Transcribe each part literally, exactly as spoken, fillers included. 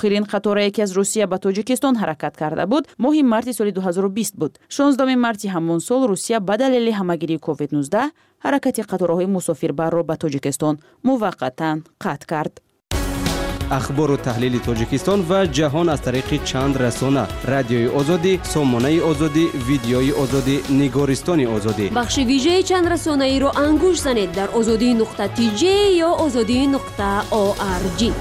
آخرین قطاری که از روسیه به تاجیکستان حرکت کرده بود ماه مارس سال دو هزار و بیست بود. شانزدهم مارس همون سال روسیه به دلیل همهگیری کووید نوزده حرکت قطارهای مسافربر را به تاجیکستان موقتا قطع کرد. اخبار و تحلیل تاجیکستان و جهان از طریق چند رسانه: رادیوی آزادی، سامانه آزادی، ویدیوی آزادی، نگارستان آزادی. بخش ویژه چند رسانه ای رو انگوش زنید در آزادی نقطه تی جی یا آزادی نقطه او آر جی.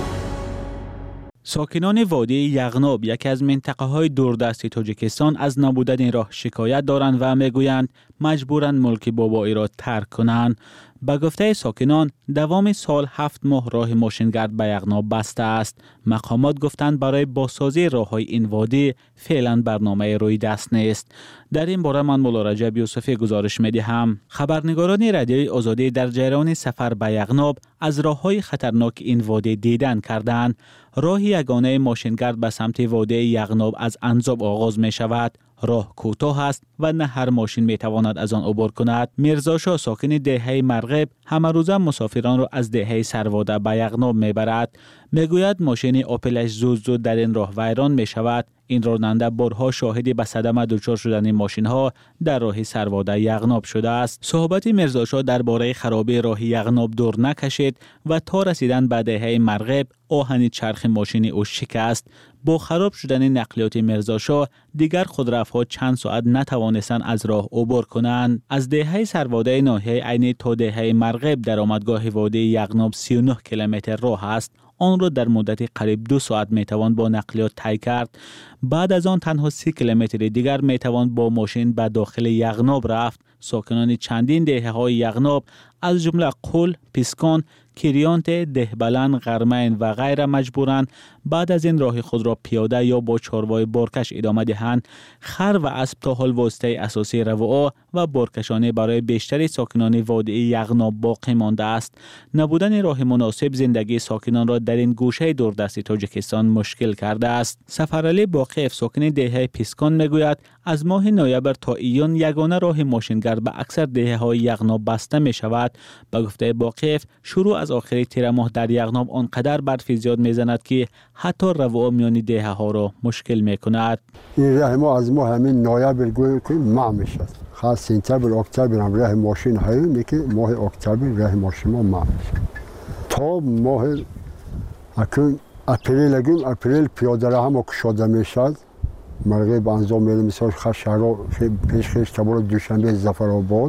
ساکنان وادی یغناب، یکی از منطقه های دوردست تاجیکستان، از نبودن راه شکایت دارند و میگویند مجبورند ملک بابایی را ترک کنند. به گفته ساکنان دوام سال هفت ماه راه ماشینگرد به یغناب بسته است. مقامات گفتند برای بازسازی راه‌های این وادی فعلا برنامه روی دست نیست. در این باره من مولا رجب یوسفی گزارش می‌دهم. خبرنگاران رادیوی آزادی در جریان سفر به یغناب از راه‌های خطرناک این وادی دیدن کردند. راه یگانه ماشینگرد به سمت وادی یغناب از انزاب آغاز می شود. راه کوتاه است و نه هر ماشین می تواند از آن عبور کند. میرزا شاه، ساکن دهه مرغب، همه روزه مسافران را از دهه سرواده به یغناب می برد. می گوید ماشین آپلش زود زود در این راه ویران می شود. این راننده بارها شاهدی به صدمه دچار شدن ماشین ها در راه سرواده یغناب شده است. صحبت میرزا شاه درباره خرابی راه یغناب دور نکشید و تا رسیدن به دهه مرغب آهن چرخ ماشین او شکست. با خراب شدن نقلیات میرزا شاه دیگر خودروها چند ساعت نتوانستند از راه عبور کنند. از دهه سرواده ناحیه عینی تا دهه مرغب درآمدگاه وادی یغناب سی و نه کیلومتر راه است. آن را در مدت قریب دو ساعت میتوان با نقلیات طی کرد. بعد از آن تنها سی کیلومتر دیگر میتوان با ماشین به داخل یغناب رفت. ساکنان چندین دهه های یغناب از جمله قول، پیسکان، کریانت، دهبلن، غرمین و غیره مجبورند بعد از این راه خود را پیاده یا با چاروای بارکش ادامه دهند. خر و اسب تا حال واسطه اساسی رفاه و بارکشانه برای بیشتر ساکنان وادی یغناب باقی مانده است. نبودن راه مناسب زندگی ساکنان را در این گوشه دوردست تاجیکستان مشکل کرده است. سفرعلی باقیف، ساکن دهه پیسکان، میگوید از ماه نوامبر تا ایون یگانه راه ماشینگرد به اکثر دهه های یغناب بسته می شود. به گفته باقیف شروع از آخر تیر ماه در یغناب آنقدر برف زیاد میزند که حتی رفاه میان دهه ها را مشکل می کند. این راه ما از ماه همین نوامبر گویا که معم میشد. خاص سپتامبر اکتبر هم راه ماشین هایی که ماه اکتبر راه ماشین ما معم میشد. تا ماه اکنون اپریل اگون اپریل پیاده راه هم کشاده میشد. مرغب انجام میده، مثال خشهرا پیش خیش تبار دوشنبه ظفرآباد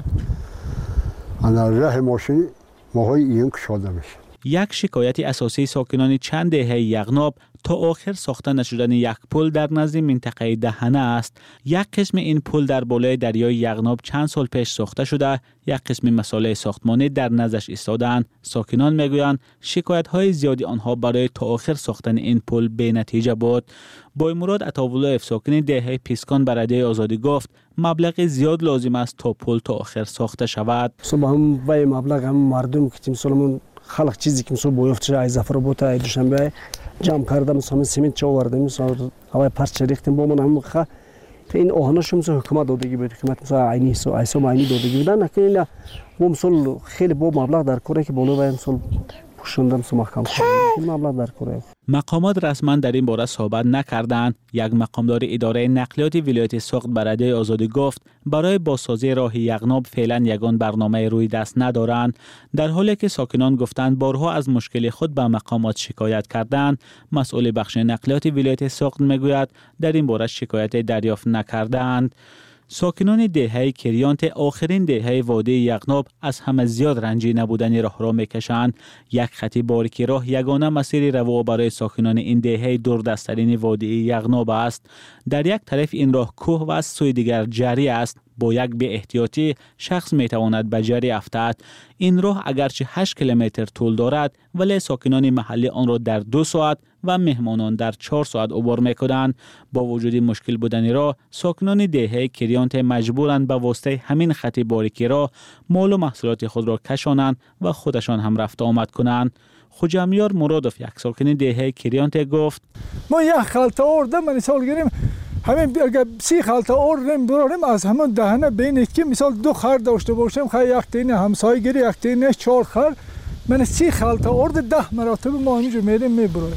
انا راه ماشین ماهای این کشاده میشه. یک شکایت اساسی ساکنان چند دهه یغناب تا آخر ساخته نشدن یک پل در نزد منطقه دهنه است. یک قسم این پل در بالای دریای یغناب چند سال پیش ساخته شده، یک قسم مسائل ساختمانی در نزدش ایستادند. ساکنان میگویند شکایت های زیادی آنها برای تا آخر ساختن این پل بی نتیجه بود. با مراد عطاالله ساکن دهه پیسکان به رادیوی آزادی گفت مبلغ زیاد لازم است تا پل تا آخر ساخته شود. صبح هم وای مبلغ هم مردم که مثلا خلق چیزی که مثلا بایفت شده از ظفرآباد تا دوشنبه جمع کردم، مثلا سیمنت چه آوردیم، مثلا هوای پرچ ریختیم با من هم خ این آهنش مثلا حکومت دادگی بود، حکومت مثلا عینی سو ایسا عینی دادگی بودن، لکن این مثلا خیلی با مبلغ در کاره که بالا و مثلا پوشوندم سو محکم کنم مبلغ در کاره. مقامات رسما در این باره صحبت نکردند. یک مقامدار اداره نقلیات ولایت سوخت به رادیوی آزادی گفت برای بازسازی راه یغناب فعلا یگان برنامه روی دست ندارند، در حالی که ساکنان گفتند بارها از مشکل خود به مقامات شکایت کردند. مسئول بخش نقلیات ولایت سوخت میگوید در این باره شکایت دریافت نکردند. ساکنان دهه کریانت آخرین دهه وادی یغناب از همه زیاد رنجی نبودن راه را میکشند. یک خط باریک راه یگانه مسیر رفاه برای ساکنان این دهه دوردستترین وادی یغناب است. در یک طرف این راه کوه و از سوی دیگر جری است. با یک بی احتیاطی شخص میتواند به جری افتد. این راه اگرچه هشت کیلومتر طول دارد ولی ساکنان محلی آن را در دو ساعت و مهمانان در چهار ساعت عبور میکنند. با وجود مشکل بودن راه، ساکنان دهه کریانت مجبورند به واسطه همین خط باریکی راه مال و محصولات خود را کشانند و خودشان هم رفت آمد کنند. خوجمیار مرادوف، یک ساکن دهه کریانت، گفت ما یک خلطه آرده من سال گیریم همین اگر سی خلطه آریم براریم از همون دهنه بینید که مثال دو خر داشته باشیم، خیر یک تینه همسایه گیری یک تینه چهار خر، من سی خلطه آرده ده مراتب ما همینجور میریم میبراریم.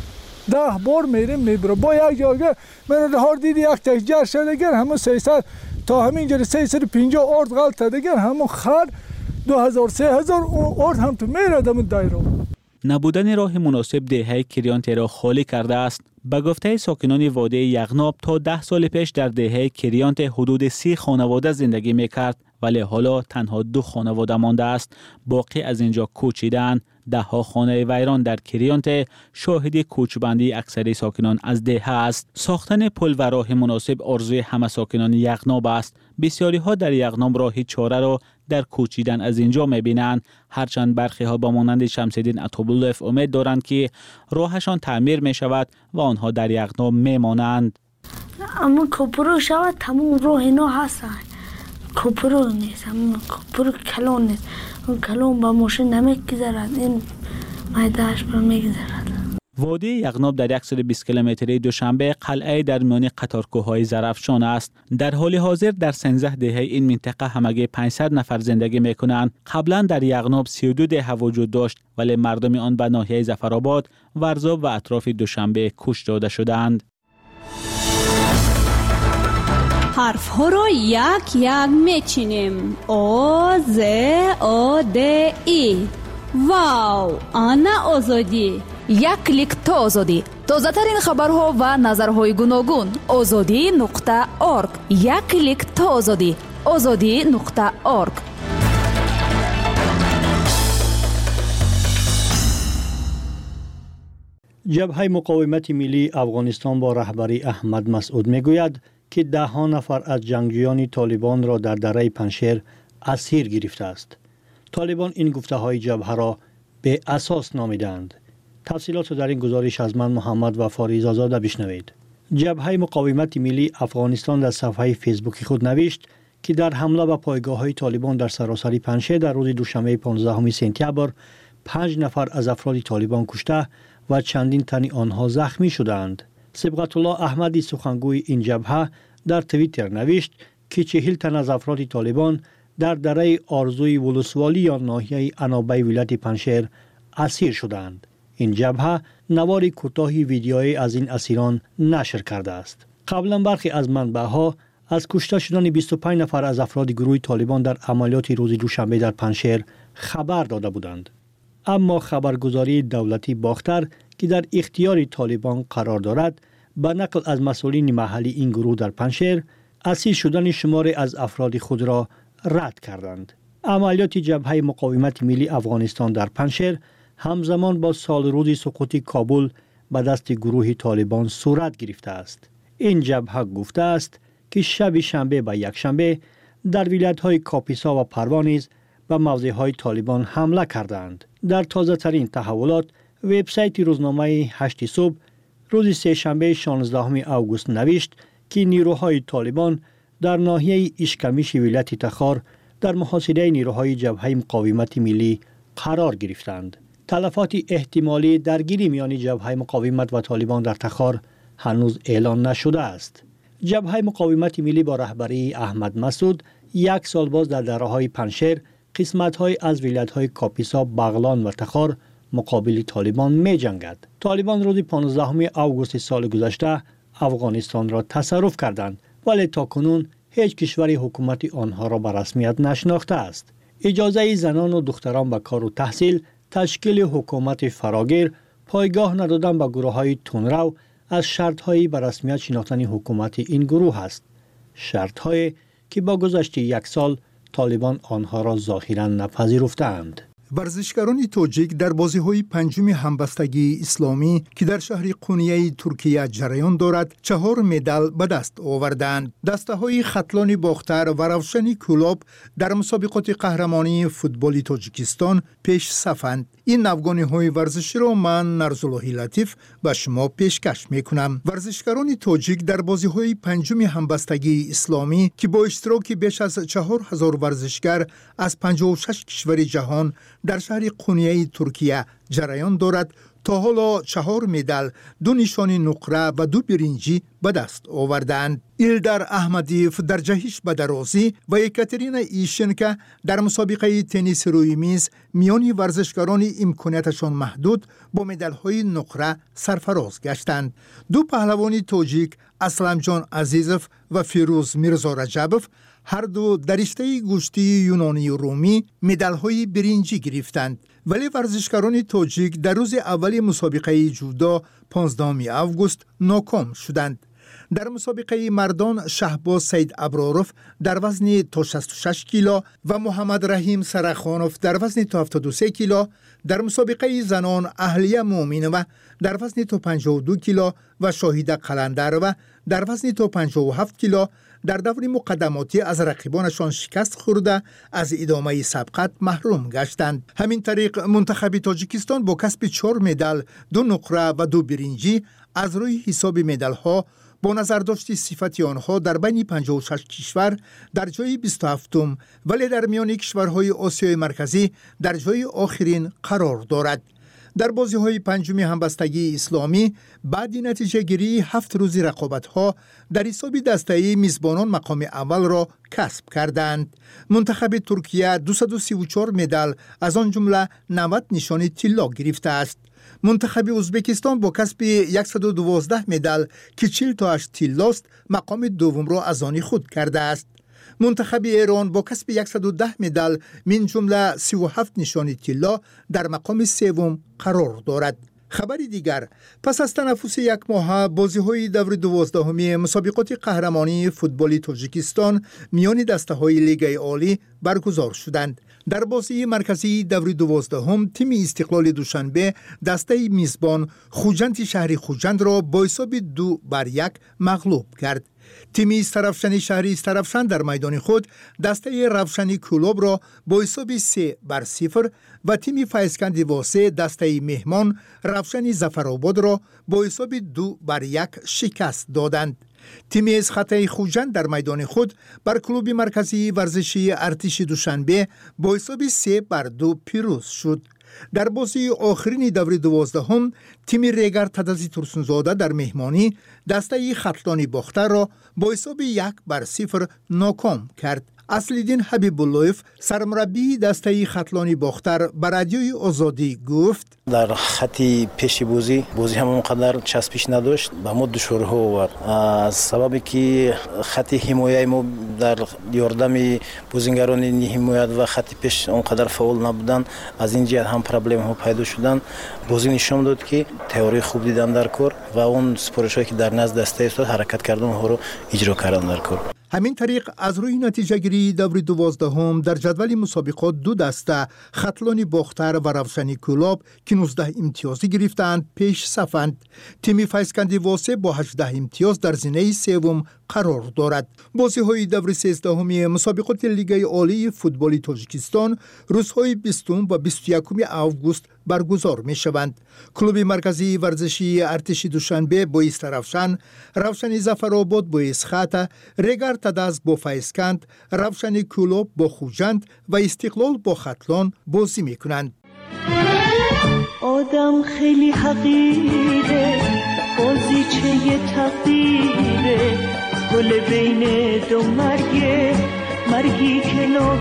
ده بار میریم میبره با یک جاگه من هار دیدی یک تکجر شده گر همون سیصد تا همین جر سیصد و پنجاه ارد غلط دیگر همون خر دو هزار سه هزار ارد هم تو میره دم دایره. نبودن راه مناسب دهه کریانت را خالی کرده است. به گفته ساکنان وادی یغناب تا ده سال پیش در دهه کریانت حدود سی خانواده زندگی میکرد ولی حالا تنها دو خانواده مانده است. باقی از اینجا کوچیدن. ده ها خانه ویران در کریانت شاهد کوچبندی اکثری ساکنان از دهه است. ساختن پل و راه مناسب آرزوی همه ساکنان یغناب است. بسیاری ها در یغناب راه چاره را در کوچیدن از اینجا می‌بینند، هرچند برخی ها با مانند شمس‌الدین عطاب‌الله امید دارند که راهشان تعمیر می‌شود و آنها در یغناب می‌مانند. اما کوپرو شود تمام راه اینا هستن. کوپرو نیست، اما کوپرو کلون نیست. اون کلون با ماشین نمی‌گذرد، این میدهش بر می‌گذرد. وادی یغناب در صد و بیست کیلومتری دوشنبه قلعه در میان قطارکوه‌های زرافشان است. در حال حاضر در سیزده دهه این منطقه همگی پانصد نفر زندگی می‌کنند. قبلا در یغناب سی و دو دهه وجود داشت ولی مردم آن به ناحیه ظفرآباد، ورزاب و اطراف دوشنبه کوچ داده شدند. حرف ها را یک یک میچینیم. او ز او د ای. واو، آنا آزادی. یک کلیک تا آزادی. تازه ترین خبرها و نظرهای گوناگون. آزادی نقطه اورگ. یک کلیک تا آزادی. آزادی نقطه اورگ. جبهه مقاومت ملی افغانستان با رهبری احمد مسعود میگوید که ده ها نفر از جنگجویان طالبان را در دره پنشیر اسیر گرفته است. طالبان این گفته های جبهه را به اساس نامیدند. تفصیلات در این گزارش از من محمد و فاریزا زاده بشنوید. جبهه مقاومت ملی افغانستان در صفحه فیسبوکی خود نوشت که در حمله به پایگاه‌های طالبان در سراسر پنشیر در روز دوشنبه پانزدهم سپتامبر پنج نفر از افراد طالبان کشته و چندین تن آنها زخمی شدند. صبغت الله احمدی سخنگوی این جبهه در توییتر نوشت که چهل تن از افراد طالبان در دره آرزوی ولسوالی یا ناحیه عنابه ولایت پنشیر اسیر شدند. این جبهه نواری کوتاهی ویدیویی از این اسیران نشر کرده است. قبلا برخی از منبع‌ها از کشته شدن بیست و پنج نفر از افراد گروه طالبان در عملیات روز دوشنبه در پنشیر خبر داده بودند. اما خبرگزاری دولتی باختر که در اختیار طالبان قرار دارد، به نقل از مسئولین محلی این گروه در پنشیر اسیر شدن شماری از افراد خود را رد کردند. عملیات جبهه مقاومت ملی افغانستان در پنشیر همزمان با سال روز سقوط کابل به دست گروه طالبان صورت گرفته است. این جبهه گفته است که شب شنبه و یک شنبه در ولایت‌های کاپیسا و پروان نیز به موضع‌های طالبان حمله کردند. در تازه ترین تحولات، وبسایت روزنامه هشت صبح روز سه شنبه شانزدهم اوگوست نوشت که نیروهای طالبان در ناحیه اشکمیش ولایت تخار در محاصره نیروهای جبهه مقاومت ملی قرار گرفتند. تلفات احتمالی درگیری میان جبهه مقاومت و طالبان در تخار هنوز اعلان نشده است. جبهه مقاومت ملی با رهبری احمد مسعود یک سال باز در دره‌های پنشیر، قسمت‌های از ولایت‌های کاپیسا، بغلان و تخار مقابل طالبان می جنگد. طالبان روز پانزدهم اوگوست سال گذشته افغانستان را تصرف کردند ولی تاکنون هیچ کشوری حکومت آنها را به رسمیت نشناخته است. اجازه زنان و دختران به کار و تحصیل، تشکیل حکومت فراگیر، پایگاه ندادن به گروه‌های تندرو از شرط‌های به رسمیت شناختن حکومت این گروه است. شرط‌هایی که با گذشت یک سال طالبان آنها را ظاهراً نپذیرفتند. ورزشکاران تاجیک در بازی‌های پنجم همبستگی اسلامی که در شهر قونیه ترکیه جریان دارد چهار مدال به دست آوردند. دسته‌های خطلان باختر و روشن کولاب در مسابقات قهرمانی فوتبال تاجیکستان پیش صفند. این افغانی‌های ورزشی را من نرزالله لطیف به شما پیشکش می‌کنم. ورزشکاران تاجیک در بازی‌های پنجم همبستگی اسلامی که با اشتراک بیش از چهار هزار ورزشکار از پنجاه و شش کشور جهان در شهر قونیه ترکیه جریان دارد تا حالا چهار مدال، دو نشان نقره و دو برنجی به دست آوردند. ایلدار احمدیف در جهش به درازی و یکاترینا ایشنکا در مسابقه تنیس روی میز میان ورزشکاران امکاناتشان محدود با مدال‌های نقره سرفراز گشتند. دو پهلوان تاجیک اسلم جان عزیزوف و فیروز میرزا رجبوف هر دو در رشته گوشتی یونانی و رومی مدال‌های برنجی گرفتند، ولی ورزشکاران تاجیک در روز اول مسابقه جودو پانزدهم آگوست ناکام شدند. در مسابقه مردان شهباز سید ابراروف در وزن تا شصت و شش کیلو و محمد رحیم سرخانوف در وزن تا هفتاد و سه کیلو، در مسابقه زنان اهلیه مومینوه در وزن تا پنجاه و دو کیلو و شاهیده قلندرova در وزن تا پنجاه و هفت کیلو در دور مقدماتی از رقیبانشان شکست خورده از ادامه سبقت محروم گشتند. همین طریق منتخب تاجیکستان با کسب چهار مدال، دو نقره و دو برنجی از روی حساب مدال ها با نظر داشتی صفتی آنها در بین پنجاه و شش کشور در جای بیست و هفتم ولی در میان کشورهای آسیای مرکزی در جای آخرین قرار دارد. در بازی های پنجمی همبستگی اسلامی بعد نتیجه گیری هفت روزی رقابت ها در حساب دسته میزبانان مقام اول را کسب کردند. منتخب ترکیه دویست و سی و چهار مدال از آن جمله نود نشان طلا گرفته است. منتخب ازبکستان با کسب صد و دوازده مدال که چهل تا هشت طلاست مقام دوم را از آن خود کرده است. منتخب ایران با کسب صد و ده مدال من جمله سی و هفت نشان طلا در مقام سوم قرار دارد. خبر دیگر، پس از تنفس یک ماه بازی‌های دور دوازدهمی مسابقات قهرمانی فوتبال تاجیکستان میان دسته‌های لیگ عالی برگزار شدند. در بازی مرکزی دور دوازدهم تیم استقلال دوشنبه دسته میزبان خوجند شهری خوجند را با حساب دو بر یک مغلوب کرد. تیم استرفشن شهری استرفشن در میدان خود دسته روشنی کلوب را با حساب سه بر صفر و تیم فیضکند واسه دسته مهمان روشنی ظفرآباد را با حساب دو بر یک شکست دادند. تیم از خطای خوجند در میدان خود بر کلوب مرکزی ورزشی ارتش دوشنبه با حساب سه بر دو پیروز شد. در بازی آخرین دور دوازدهم تیم ریگر تدزی ترسونزاده در مهمانی دسته خطلانی باختر را با حساب یک بر صفر ناکام کرد. اصلیدین حبیب اللهیف سرمربی دسته خطلانی باختر بر رادیوی آزادی گفت در خطی پیش بازی بازی هم اونقدر چسبش نداشت با ما دشوارها آورد از سببی که خطی حمایه ما در یاردم بازیگران حمایت و خطی پیش اونقدر فعال نبودن، از این جهت هم پرابلم ها پیدا شدن. بازی نشان داد که تئوری خوب دیدن در کار و اون سپارشایی که در نزد دسته استاد حرکت کردن ها رو اجرا کردن در کار. همین طریق از روی نتیجه گیری دور دوازدهم در جدول مسابقات دو دسته خطلانی باختر و روشنی کلاب که نوزده امتیازی گرفتند پیش صفند. تیم فیضکند واسه با هجده امتیاز در زینه سوم قرار دارد. بازی های دور سیزدهمی مسابقات لیگ عالی فوتبال تاجیکستان روزهای بیستم و بیست و یکم آگوست برگزار می شوند. کلوب مرکزی ورزشی ارتش دوشنبه با استرفشن، روشنی ظفرآباد با اسخط، ریگر تدز با فیضکند، روشنی کلوب با خوجند و استقلال با خطلان بازی می کنند. آدم خیلی حقیره، بازی چه تقدیره، گل بین دو مرگه، مرگی که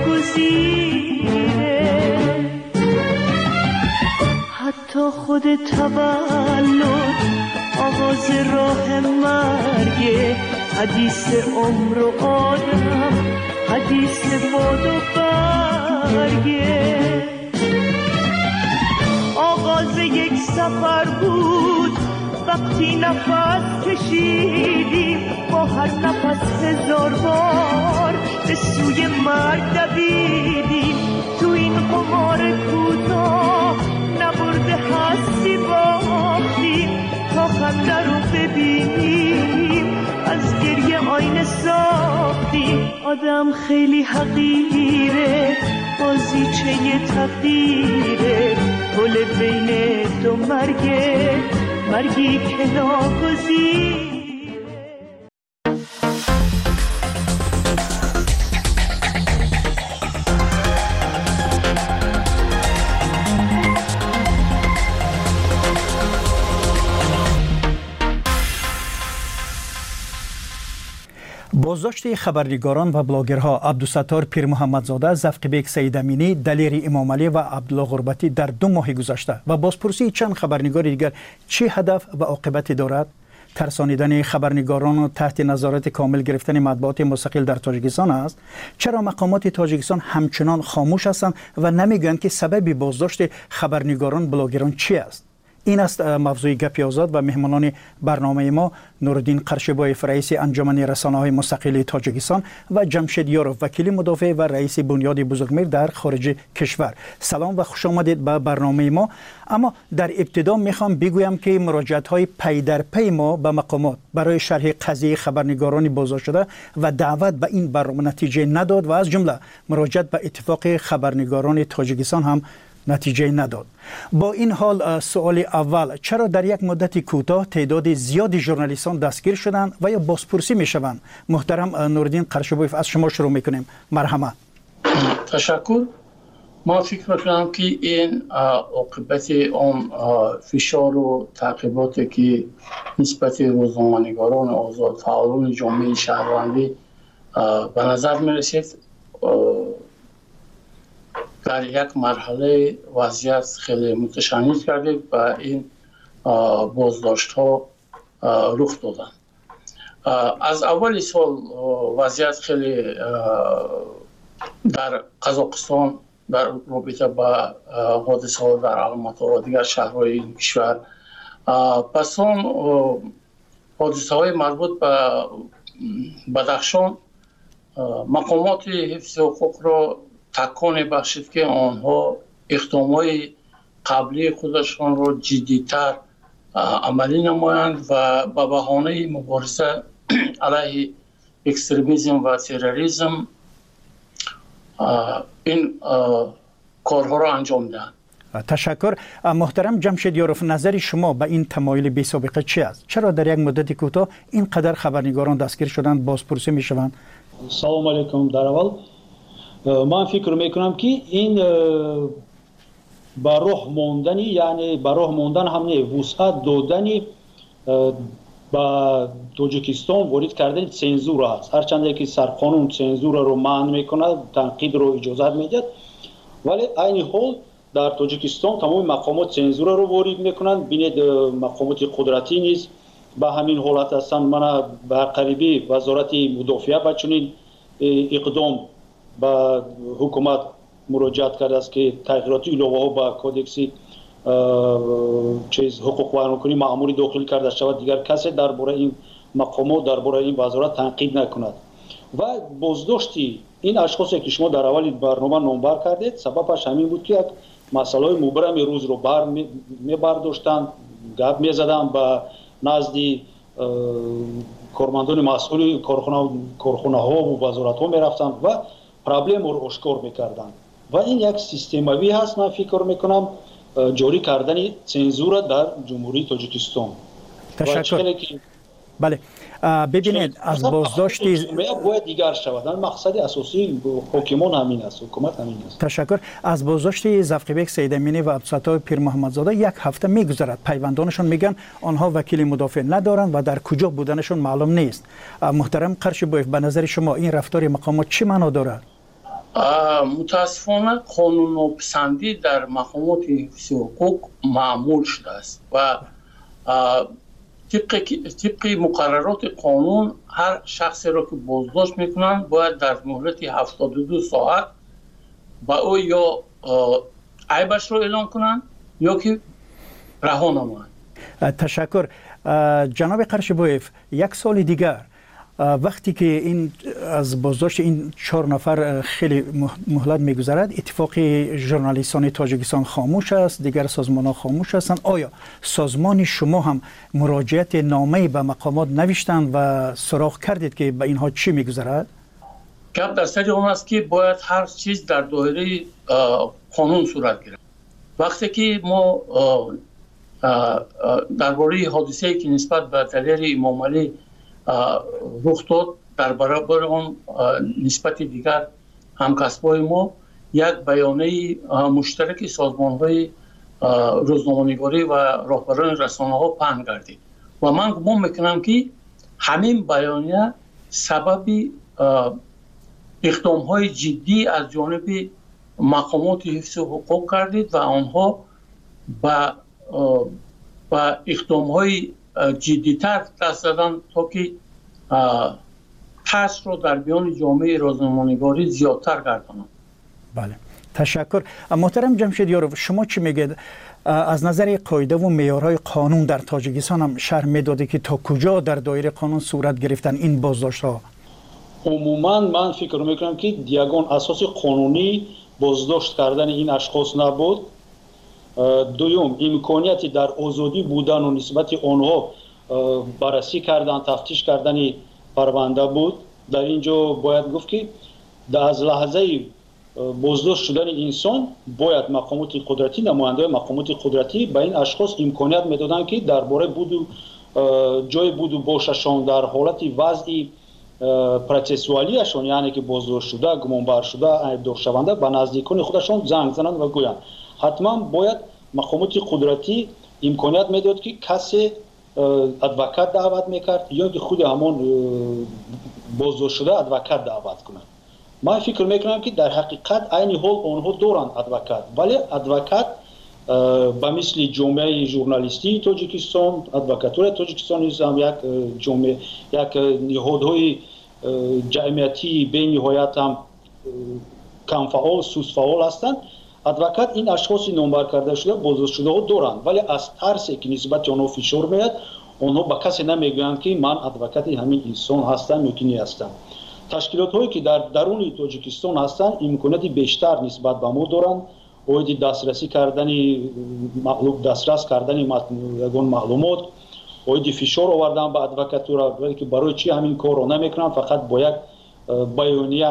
ناگزیره. حتی خود تولد آغاز راه مرگه، حدیث عمر و آدم، حدیث باد و برگه. آغاز یک سفر بود وقتی نفس کشیدیم، با هر نفس هزار بار به سوی مرگ دویدیم. تو این قمار کوتاه نبرده هستی باختیم، تا خنده رو ببینیم از گریه آینه ساختیم. آدم خیلی حقیره، بازی چه تقدیره، گل بین دو مرگه، مرگی که ناگزیره. بازداشت خبرنگاران و بلاگرها عبدالستار پیر محمدزاده، زفقبیک سید امینی، دلیر امام علی و عبدالله غربتی در دو ماه گذشته و بازپرسی چند خبرنگار دیگر چه هدف و عاقبتی دارد؟ ترسانیدن خبرنگاران و تحت نظارت کامل گرفتن مطبوعات مستقل در تاجیکستان است. چرا مقامات تاجیکستان همچنان خاموش هستند و نمیگویند که سبب بازداشت خبرنگاران بلاگران چی است؟ این است موضوع گپی آزاد و مهمانان برنامه ما نورالدین قرشبایف رئیس انجمن رسانه‌های مستقل تاجیکستان و جمشید یاروف وکیل مدافع و رئیس بنیاد بزرگمیر در خارج کشور. سلام و خوش آمدید به برنامه ما. اما در ابتدا میخوام بگویم که مراجعت‌های پی در پی ما به مقامات برای شرح قضیه خبرنگاران بازداشت شده و دعوت به این برنامه نتیجه نداد و از جمله مراجعت به اتفاق خبرنگاران تاجیکستان هم نتیجه نداد. با این حال سوال اول، چرا در یک مدت کوتاه تعداد زیادی ژورنالیستان دستگیر شدند و یا بازپرسی میشوند؟ محترم نورالدین قرشبایف، از شما شروع میکنیم. مرحمت. تشکر. ما فکر میکنم که این عاقبت اون فشار و تعقیباتی که نسبت روزنامه‌نگاران آزاد، فعالان جامعه شهروندی به نظر میرسید در یک مرحله وضعیت خیلی متشنج کرده و این بازداشت ها رخ دادن. از اول سال وضعیت خیلی در قزاقستان در رابطه با حادثه ها در الماتا و دیگر شهرهای این کشور، پس اون حادثه های مربوط به بدخشان مقامات حفظ حقوق را تکان بخشید که آنها اقدامات قبلی خودشان را جدیتر عملی نمایند و به بهانه مبارزه علیه اکستریمیسم و تروریسم این کارها را انجام دهند. تشکر. محترم جمشید یاروف، نظر شما به این تمایل بی سابقه چی است؟ چرا در یک مدت کوتاه اینقدر خبرنگاران دستگیر شدند، بازپرسی میشوند؟ سلام علیکم. در اول من فکر میکنم که این با راه ماندنی، یعنی با راه ماندن همه وسعت دادنی با تاجیکستان وارد کردن سنزور است. هرچند که سرقانون سنزور رو منع میکنه، تنقید رو اجازه میده، ولی این حال در تاجیکستان تمام مقامات سنزور رو وارد میکنن. بینید مقامات قدرتی نیست به همین حالت هستند. من به قریبی وزارت مدافعه با چنین اقدام با حکومت مراجعت کرده است که تغییرات علاوه ها با کودکس چیز حقوق و عناصر مأموری داخل کرده شود، دیگر کسی درباره این مقامات درباره این وزارت تنقید نکند. و بازداشتی این اشخاصی که شما در اول برنامه نامبر کردید سببش همین بود که یک مسئله مبرم روز رو بر می برداشتند، گپ می زدند با نزدی کارمندان مسئول کارخانه ها و وزارت ها می رفتند و پرابلم رو اشکار میکردن و این یک سیستموی هست. من فکر میکنم جاری کردن سنزور در جمهوری تاجیکستان. تشکر. بله ببینید از بازداشت باید دیگر شود. مقصد اساسی حکومت همین است، حکومت همین است. تشکر. از بازداشت زفقبیک سید امینی و عبدالستار پیر محمدزاده یک هفته میگذرد. پیوندانشون میگن آنها وکیل مدافع ندارند و در کجا بودنشون معلوم نیست. محترم قرشبایف، به نظر شما این رفتار مقامات چی معنا دارد؟ متاسفانه قانون پسندی در مقامات حفظ حقوق معمول شده است و طبق طبق مقررات قانون هر شخصی را که بازداشت میکنند باید در مهلت هفتاد و دو ساعت با او یا عیبش را اعلام کنند یا که رها نمایند. تشکر. جناب قرشبایف، یک سال دیگر وقتی که این از بازداشت این چهار نفر خیلی مهلت میگذرد، اتفاق ژورنالیستان تاجیکستان خاموش است، دیگر سازمان ها خاموش هستند. آیا سازمان شما هم مراجعت نامه به مقامات نوشتند و سراغ کردید که به اینها چی میگذرد؟ گپ در سر اون است که باید هر چیز در دایره قانون صورت گیرد. وقتی که ما درباره حادثه‌ای که نسبت به دلیر امام علی رخ داد، در برابر اون نسبت دیگر همکسبای ما یک بیانیه مشترک سازمان‌های روزنامه‌نگاری و راهبران رسانه‌ها پهن گردید و من گمان میکنم که همین بیانیه سبب اقدام های جدی از جانب مقامات حفظ حقوق کردید و آنها با با اقدام های جدیتر دست دادن تا که تاثیر رو در میان جامعه روزنامه‌نگاری زیادتر گردانند. بله، تشکر. محترم جمشیدیارov، شما چی میگید؟ از نظر قاعده و معیارهای قانون در تاجیکستان هم شرح میداده که تا کجا در دایره قانون صورت گرفتن این بازداشت‌ها؟ عموما من فکر میکنم که یگان اساس قانونی بازداشت کردن این اشخاص نبود. دوم، امکانیتی در آزادی بودن و نسبت آنها بررسی کردن، تفتیش کردن پرونده بود. در اینجا باید گفت که از لحظه بازداشت شدن انسان باید مقامات قدرتی، نماینده مقامات قدرتی به این اشخاص امکانیت میدادن که درباره بود و جای بود و باششان در حالت وضعی پروسسوالیشان، یعنی که بازداشت شده، گمانبر شده، عیبدار شونده، به نزدیکان خودشان زنگ زنند و گویند. حتما باید مقامات قدرتی امکانیت میداد که کسی ادوکات دعوت میکرد یا که خود همون بازداشت شده ادوکات دعوت کنند. من فکر میکنم که در حقیقت عین حال آنها دارند ادوکات، ولی ادوکات به مثل جامعه ژورنالیستی تاجیکستان، ادوکاتور تاجیکستان هم یک جامعه، یک نهادهای جمعیتی به نهایت هم کم فعال، سوس فعال هستند. ادوکات این اشخاص نامبر کرده شده، بازداشت شده ها دارند، ولی از ترسی که نسبت آنها فشار میاد، آنها به کسی نمیگویند که من ادوکات همین انسان هستم یا که نیستم. تشکیلات هایی که در درون تاجیکستان هستند امکانات بیشتر نسبت به ما دارند. اوید دسترسی کردن معلوم دسترس کردن یگان معلومات، اوید فشار آوردن به ادوکاتورا، ولی که برای چی همین کار رو نمیکنن؟ فقط با یک بیانیه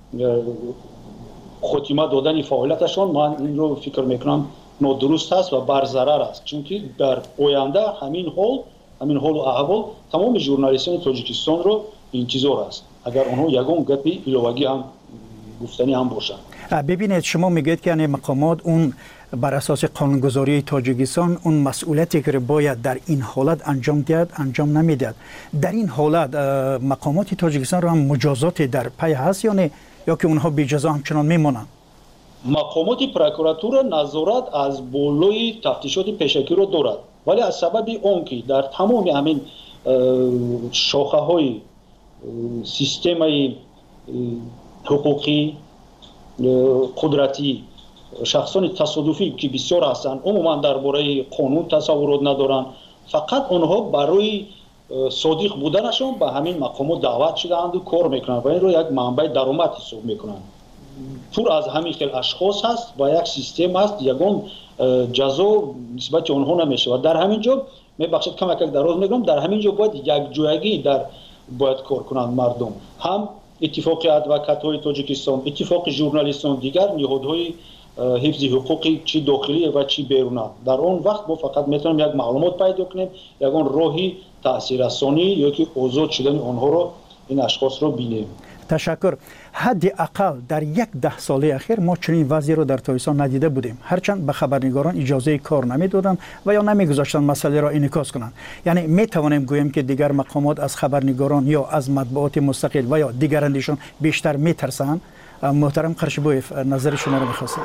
خاتمه دادن فعالیتشان. من این رو فکر میکنم نادرست است و بر ضرر است، چون که در آینده همین حال همین حال و احوال تمام ژورنالیستان تاجیکستان رو انتظار است اگر آنها یگان گپی ایلوگی هم گفتنی هم باشن. ببینید، شما میگید که یعنی مقامات اون بر اساس قانونگذاری تاجیکستان اون مسئولیتی که باید در این حالت انجام دهد انجام نمیدهد. در این حالت مقامات تاجیکستان رو هم مجازاتی در پی هست یا نه، یا که اونها بی جزا همچنان میمونند؟ مقامات پروکراتور نظارت از بالای تفتیشات پیشکی رو دارد، ولی از سبب اون که در تمام همین شاخه های سیستم حقوقی قدرتی شخصان تصادفی که بسیار هستند عموما درباره قانون تصورات ندارند، فقط آنها برای صادق بودنشان به همین مقامات دعوت شدهاند و کار میکنند و این رو یک منبع درآمد حساب میکنند. پر از همین خیل اشخاص هست و یک سیستم هست، یگان جزا نسبت آنها نمیشه. و در همین جا میبخشید کم کم دراز میگم، در همین جا باید یک جایگی در باید کار کنند مردم، هم اتفاق ادوکات های تاجیکستان، اتفاق ژورنالیستان، دیگر نهادهای حفظ حقوقی چی داخلی و چی بیرونی. در اون وقت ما فقط میتونیم یک معلومات پیدا کنیم، یگان راهی تاثیررسانی یا که آزاد شدن آنها رو این اشخاص رو بینیم. تشکر. حداقل در یک ده ساله اخیر ما چنین وضعی رو در تاجیکستان ندیده بودیم، هرچند به خبرنگاران اجازه کار نمیدادند و یا نمیگذاشتن مسئله را انعکاس کنند. یعنی می توانیم گوییم که دیگر مقامات از خبرنگاران یا از مطبوعات مستقل و یا دیگرانشون بیشتر میترسند. محترم قرشبویف، نظر شما رو میخواستم.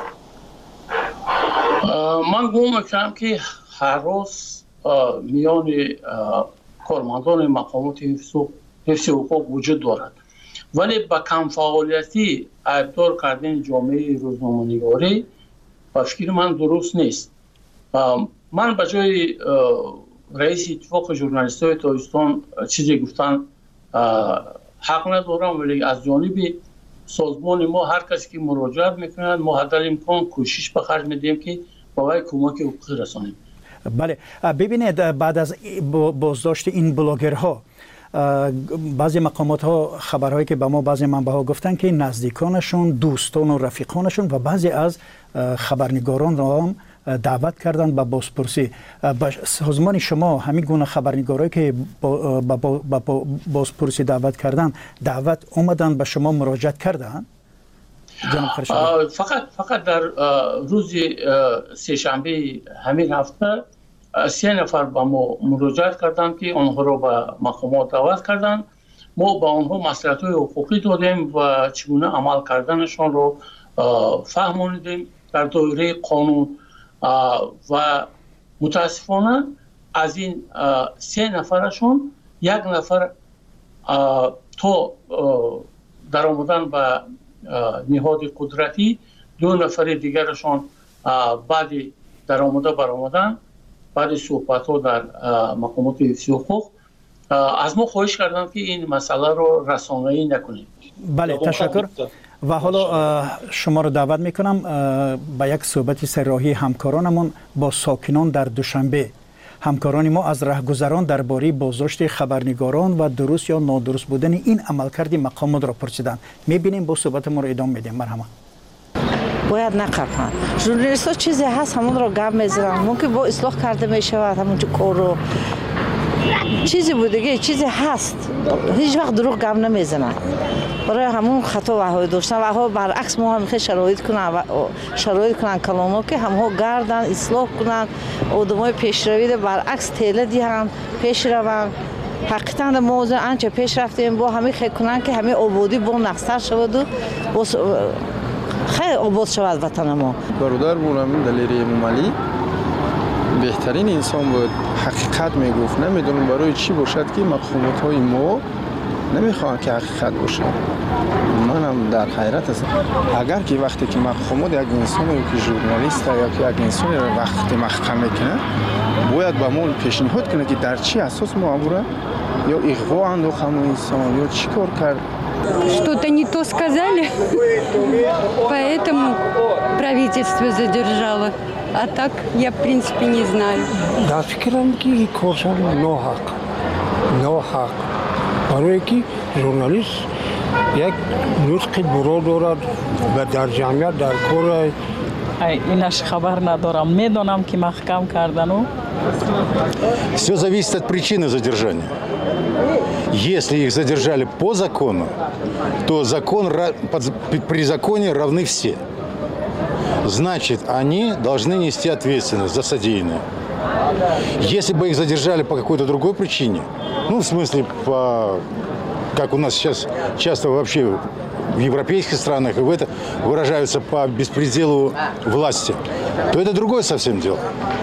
من گمان میکنم که هر روز میان کارمندان مقامات حفظ حقوق وجود دارد، ولی با کم فعالیتی عیبدار کردن جامعه روزنامه‌نگاری با فکر من درست نیست. من به جای رئیس اتفاق ژورنالیست‌های تاجیکستان چیزی گفتن حق ندارم، ولی از جانب سازمان ما هر کسی که مراجعت میکنند ما حد امکان کوشش به خرج میدیم که برای کمک حقوقی رسانیم. بله، ببینید بعد از بازداشت این بلاگرها بعضی مقامات ها خبرهایی که به ما بعضی منبع‌ها گفتن که نزدیکانشون، دوستان و رفیقانشون و بعضی از خبرنگاران را هم دعوت کردن به بازپرسی. با سازمان شما همین گونه خبرنگارایی که با, با, با, با بازپرسی دعوت کردن دعوت اومدن به شما مراجعت کردن؟ فقط فقط در روز سه شنبه همین هفته سه نفر با ما مراجعت کردند که آنها را به مقامات دعوت کردند ما با آنها مصلحت‌های حقوقی دادیم و چگونه عمل کردنشان رو فهموندیم در دایره قانون و متاسفانه از این سه نفرشون یک نفر تا در آمدن به نهاد قدرتی، دو نفر دیگرشان بعد در آمده بر آمدن بعد صحبت ها در مقامات حفظی حقوق از ما خواهش کردند که این مسئله رو رسانه‌ای نکنیم. بله تشکر. و حالا شما رو دعوت میکنم به یک صحبت سراحی همکارانمون با ساکنان در دوشنبه. همکاران ما از رهگذران درباره بازداشت خبرنگاران و درست یا نادرست بودن این عملکرد مقامات را پرسیدند. میبینیم با صحبت ما رو ادامه میدیم. مرحبا. باید نقرن. ژورنالیست ها چیزی هست همون رو گم میزنن. ممکن با اصلاح کرده میشود همونجا کار رو چیزی بودگی چیزی هست هیچ وقت دروغ گم نمیزنن. برای همون خطا وهای داشتن و ها برعکس ما هم شرایط کنن و شرایط کنن کلانو که همها گردن اصلاح کنن آدمای پیشروی برعکس تیله دیهن پیش روان. حقیقتا موضوع آنچه پیش رفتیم با همه خیلی کنن که همه آبادی با نقصر شود و خیلی آباد شود وطن ما. برادر بودم دلیری ممالی بهترین انسان بود، حقیقت میگفت. نمیدونم برای چی باشد که مقامات های ما نمیخوان که حقیقت باشه. منم در حیرت هستم. اگر که وقتی که مقامات یک انسان که ژورنالیست یا که یک انسان را وقتی محکم میکنه باید به ما پیشنهاد کنه که در چی اساس معموله یا اغوا انداخت همون انسان یا چی کار کرد. Что-то не то сказали, поэтому правительство задержало. А так я, в принципе, не знаю. Да, фикрам ки коршан нохак. Нохак. برای کی ژورنالیست یک نطق برو دارد و در جمعیت در کار اینش خبر ندارم. میدونم که محکم کردن و Все зависит от причины задержания. Если их задержали по закону, то закон, при законе равны все. Значит, они должны нести ответственность за содеянное. Если бы их задержали по какой-то другой причине, ну, в смысле, по, как у нас сейчас часто вообще в европейских странах и в это выражаются по беспределу власти, то это другое совсем дело.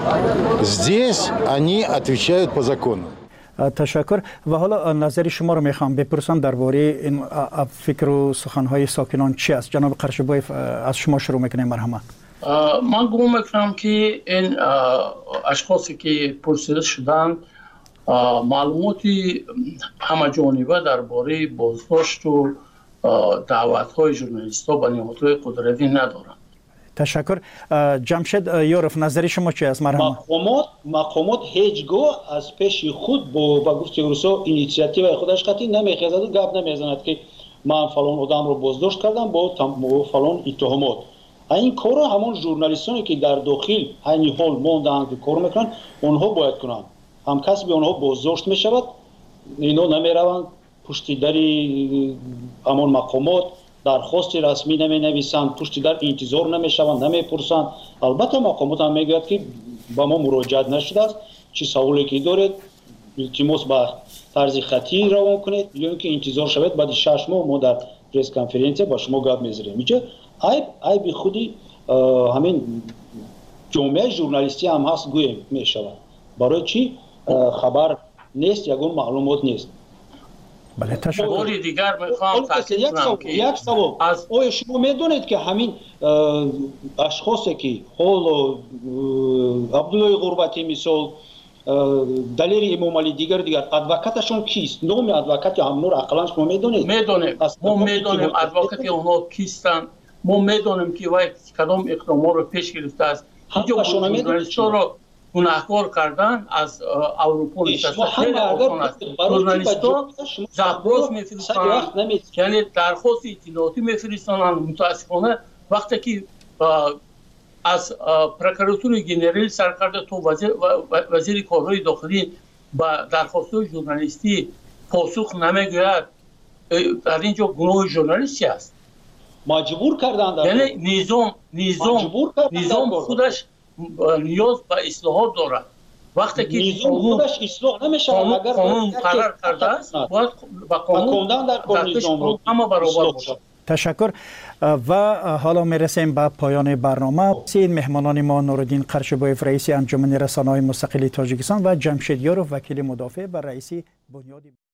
Здесь они отвечают по закону. تشکر. و حالا نظر شما رو میخوام بپرسم درباره این فکر و سخنهای ساکنان چی است؟ جناب قرشبایف از شما شروع میکنیم. مرحبا. من گمان میکنم که این اشخاصی که پرسیده شدند معلوماتی همه جانبه درباره بازداشت و دعوت‌های ژورنالیست‌ها به نهادهای قدرتی ندارند. تشکر. جمشید یورف نظر شما چی است؟ مرحبا. مقامات مقامات هیچگاه از پیش خود با با گفته روسا اینیشیاتیو خودش قطعی نمیخواهد و گپ نمیزند که من فلان آدم رو بازداشت کردم با فلان اتهامات. این کارا همون ژورنالیستانی که در داخل همین حال موندن که کار میکنن اونها باید کنن. هم کسی به اونها بازداشت میشود اینا نمیروند پشت در همون مقامات درخواست رسمی نمی نویسند، پشت در انتظار نمیشوند، نمیپرسند. البته مقامات هم میگوید که با ما مراجعت نشده است، چه سوالی که دارید التماس به طرز خطی روان کنید یا اینکه انتظار شود بعد شش ماه ما در پرس کنفرانس با شما گپ میذاریم. میشه عیب عیب خودی همین جامعه ژورنالیستی هم هست گویم میشود. برای چی خبر نیست یگان معلومات نیست. بله تشکر. باری دیگر میخوام تاکید کنم که یک سوال از آیا شما میدونید که همین اشخاصی که حال عبدالله غربتی مثال دلیری امام علی دیگر دیگر ادوکاتشون کیست؟ نام ادوکات هم نور اقلا شما میدونید؟ میدونیم. ما میدونیم ادوکات اونها کیستن. ما میدونیم که وای کدام اقدامات رو پیش گرفته است. اینجا ژورنالیست‌ها رو گناهکار کردن از اروپا نشسته خیلی آسان است. ژورنالیست‌ها زبراس میفرستند، یعنی درخواست اطلاعاتی میفرستند. متاسفانه وقتی که از پروکراتور جنرال سرکرده تو وزیر وزیر کارهای داخلی با درخواست‌های ژورنالیستی پاسخ نمیگوید، در اینجا گناه ژورنالیستی است. مجبور کردند. یعنی نظام نظام نظام خودش نیاز به اصلاحات دارد. وقتی که نظام خودش اصلاح نمیشه اگر قانون قرار کرده است باید با قانون در نظام اما برابر باشه. تشکر و حالا میرسیم به پایان برنامه. سید مهمانان ما نورالدین قرشبایف رئیس انجمن رسانه‌های مستقل تاجیکستان و جمشید یاروف وکیل مدافع بر رئیس بنیاد